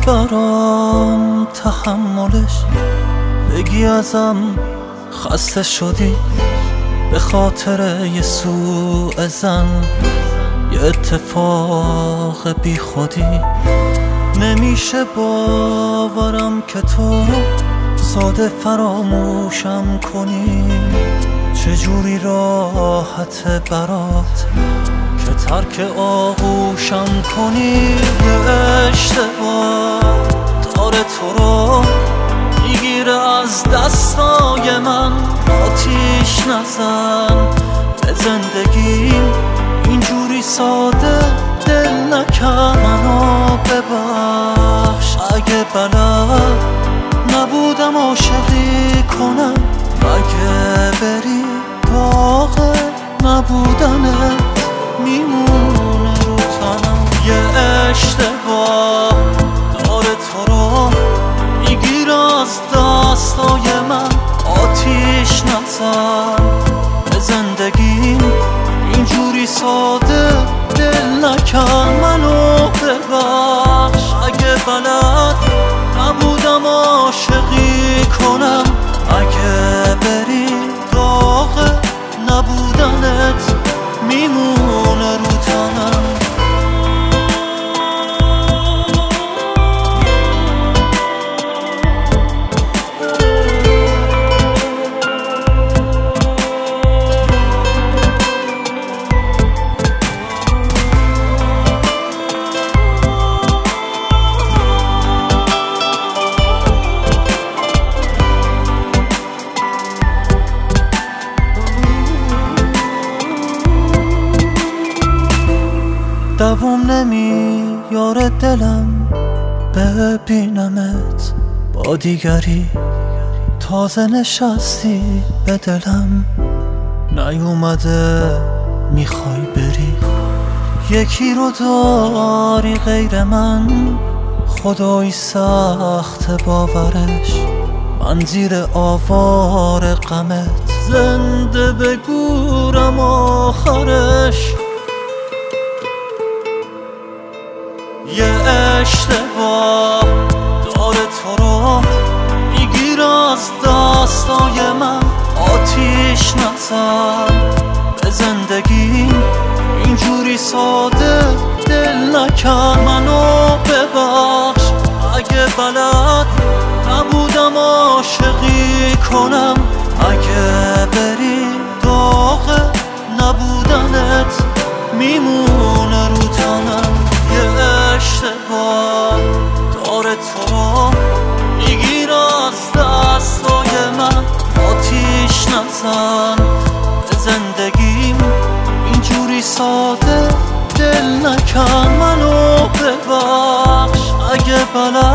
برام تحملش، بگی ازم خسته شدی به خاطر یه سوء زن، یه اتفاق بی خودی. نمیشه باورم که تو ساده فراموشم کنی، چجوری راحت برات که ترک آغوشم کنی. یه اشتباه داره تو رو میگیره از دستای من، آتیش نزن به زندگیم اینجوری ساده دل نکن. منو ببخش اگه بلد نبودم عاشقی کنم، اگه بری داغ نبودنت میمونه رو تنم. یه اشتباه داره تو رو میگیره از دستای من، آتیش نزن به زندگیم اینجوری ساده دل نکن. منو ببخش اگه بلد نبودم عاشقی کنم، اگه بری داغ نبودنت میمونه رو تنم. دووم نمیاره دلم ببینمت با دیگری، تازه نشستی به دلم نیومده میخوای بری. یکی رو داری غیر من، خدای سخت باورش، من زیر آوار غمت زنده بگورم آخرش. یه اشتباه داره تو رو میگیره از دستای من، آتیش نزن به زندگیم اینجوری ساده دل نکن. منو ببخش اگه بلد نبودم عاشقی کنم، اگه بری داغ نبودنت میمونه رو تنم. یه اشتباه داره تو رو میگیره از دستای من، آتیش نزن به زندگیم اینجوری ساده دل نکن. منو ببخش اگه بلد